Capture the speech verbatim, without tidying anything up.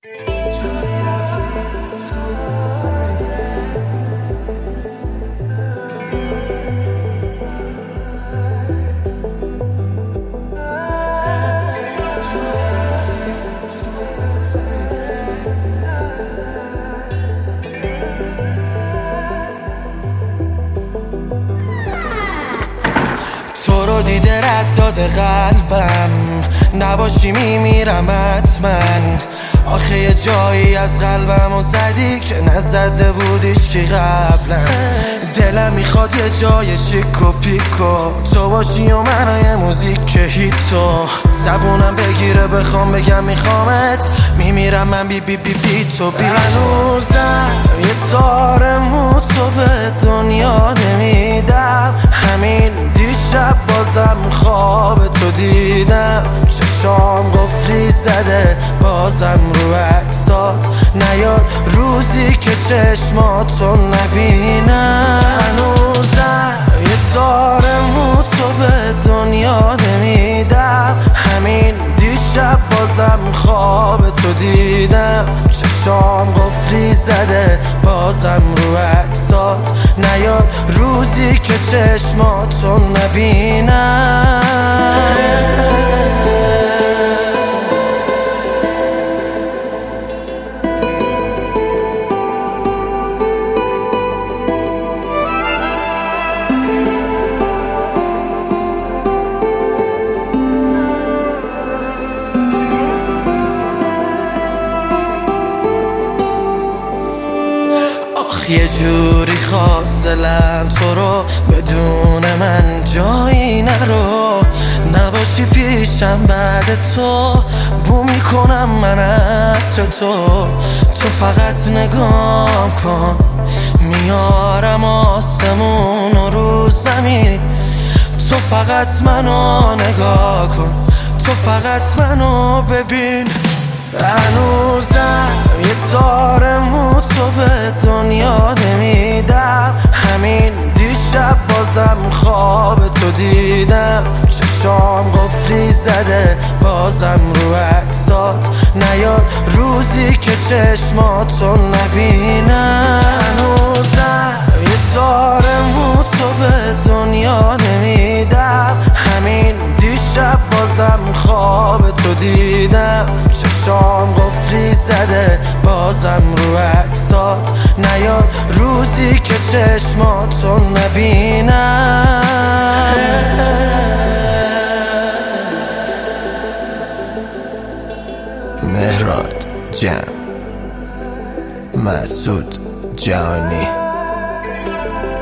تو رو دیده رد داده قلبم، نباشی میمیرم حتما. آخه یه جایی از قلبم و زدی که نزده بودیش که قبلا. دلم میخواد یه جای شیک و پیکو تو باشی و من یه موزیک هیتو. زبونم بگیره بخوام بگم میخوامت، میمیرم من بی بی بی بی تو بی تو. هنوزم یه تار مو تو به دنیا نمیدم، همین دیشب بازم خواب تو دیدم. چشام قفلی زده بازم رو عکسات نیاد روزی که چشماتو نبینم. هنوزم یه تار مو تو به دنیا نمیدم، همین دیشب بازم خواب تو دیدم. چشام قفلی زده بازم رو عکسات نیاد روزی که چشماتو نبینم. یه جوری خواستلم تو رو بدون من جایی نرو. نباشی پیشم بعد تو بو میکنم من عطر تو. تو فقط نگاه کن میارم آسمون و رو زمین. تو فقط منو نگاه کن، تو فقط منو ببین. هنوزم یه تار مو تو به دنیا نمیدم، همین دیشب بازم خواب تو دیدم. چشام قفلی زده بازم رو عکسات نیاد روزی که چشماتو نبینم. هنوزم یه تار مو تو به دنیا نمیدم، همین دیشب بازم خواب تو دیدم. چشام قفلی زده بازم رو عکسات نیاد روزی که چشماتو نبینم. مهراد جان، مسعود جانی.